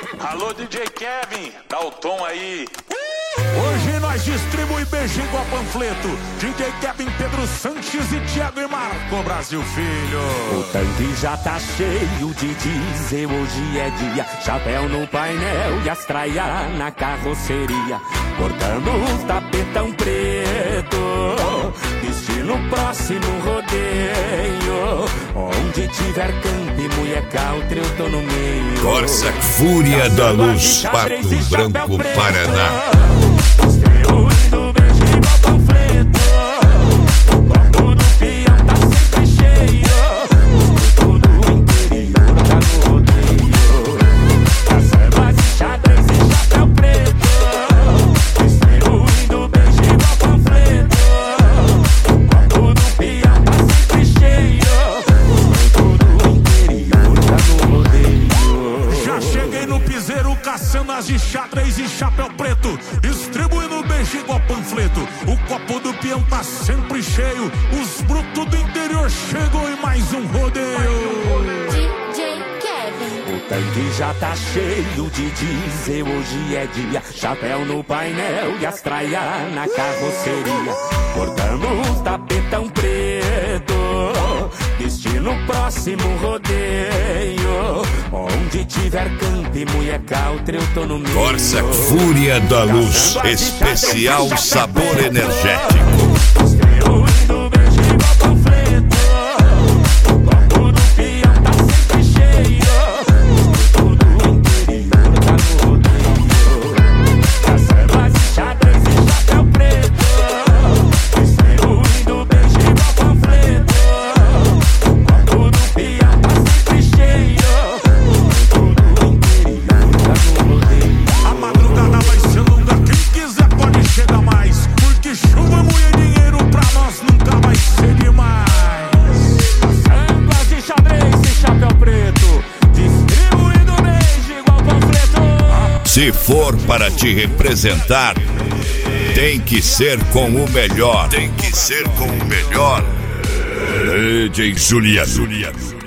Alô, DJ Kevin, dá o tom aí. Hoje nós distribui beijinho igual panfleto. DJ Kevin, Pedro Sanches e Thiago e Marco Brasil Filho. O tanque já tá cheio de diesel, hoje é dia. Chapéu no painel e as traia na carroceria. Cortando os tapetão preto, destino próximo rodeio. Onde tiver campo e mulher country, eu tô no meio. Corsa Fúria da Luz, Pato Branco, Paraná. Distribuindo beijo igual panfleto. O copo do peão tá sempre cheio. Todo o interior tá no rodeio. Caçambas e xadrez e chapéu preto. Distribuindo beijo igual panfleto. O copo do peão tá sempre cheio. Todo o interior tá no rodeio. Já cheguei no piseiro caçando as de xadrez e chapéu preto. Distribuindo beijo igual panfleto. O copo do peão tá sempre cheio. Os brutos do interior chegou em mais um rodeio. DJ Kevin. O tanque já tá cheio de diesel, hoje é dia. Chapéu no painel e as traia na carroceria. Cortando os tapetão preto, destino próximo rodeio. Onde tiver campo e mulher country, eu tô no meio. Corsa Fúria da Luz, especial sabor energético. Distribuindo beijo igual panfleto. O copo do peão tá sempre cheio. Todo o interior tá no rodeio. Caçambas e xadrez e chapéu preto. Distribuindo beijo igual panfleto. O copo do peão tá sempre cheio. Todo o interior tá no rodeio. A madrugada vai ser longa, quem quiser pode chegar mais. Porque chuva, mulher e dinheiro pra nós nunca vai ser demais. Caçambas de xadrez e chapéu preto. Distribuindo beijo igual panfleto. Se for para te representar, tem que ser com o melhor. Tem que ser com o melhor. DJ Juliano.